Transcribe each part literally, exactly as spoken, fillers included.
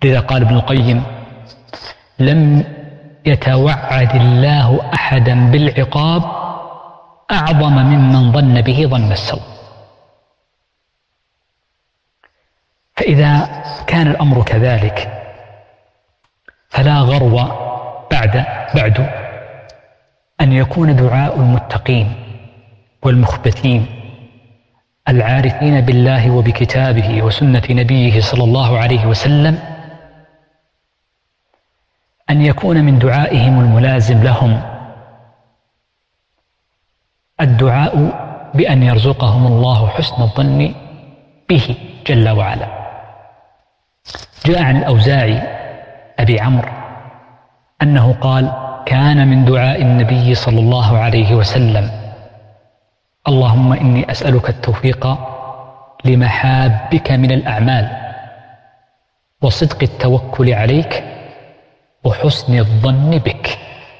لذا قال ابن القيم: لم يتوعد الله أحدا بالعقاب أعظم ممن ظن به ظن السوء. فإذا كان الأمر كذلك فلا غرو بعد بعد أن يكون دعاء المتقين والمخبتين العارفين بالله وبكتابه وسنة نبيه صلى الله عليه وسلم أن يكون من دعائهم الملازم لهم الدعاء بأن يرزقهم الله حسن الظن به جل وعلا. جاء عن الأوزاعي أبي عمرو أنه قال: كان من دعاء النبي صلى الله عليه وسلم: اللهم إني أسألك التوفيق لمحابك من الأعمال وصدق التوكل عليك وحسن الظن بك.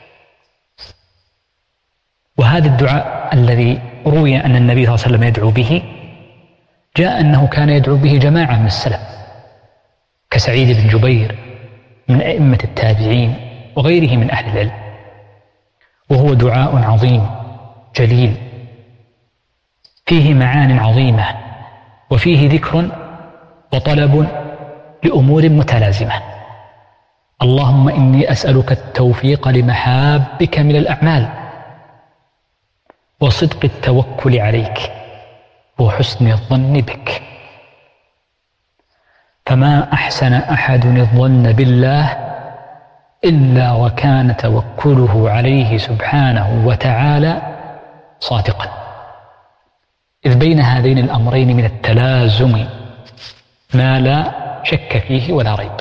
وهذا الدعاء الذي روي أن النبي صلى الله عليه وسلم يدعو به جاء أنه كان يدعو به جماعة من السلف كسعيد بن جبير من أئمة التابعين وغيره من أهل العلم، وهو دعاء عظيم جليل فيه معان عظيمة وفيه ذكر وطلب لأمور متلازمة. اللهم إني أسألك التوفيق لمحابك من الأعمال وصدق التوكل عليك وحسن الظن بك. فما أحسن أحد الظن بالله إلا وكان توكله عليه سبحانه وتعالى صادقا، إذ بين هذين الأمرين من التلازم ما لا شك فيه ولا ريب.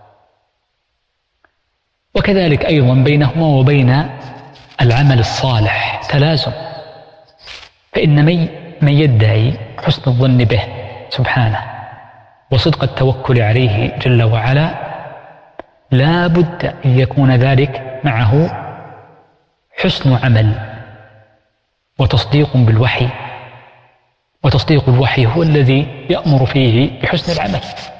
وكذلك أيضا بينهما وبين العمل الصالح تلازم، فإن من يدعي حسن الظن به سبحانه وصدق التوكل عليه جل وعلا لا بد أن يكون ذلك معه حسن عمل وتصديق بالوحي، وتصديق الوحي هو الذي يأمر فيه بحسن العمل.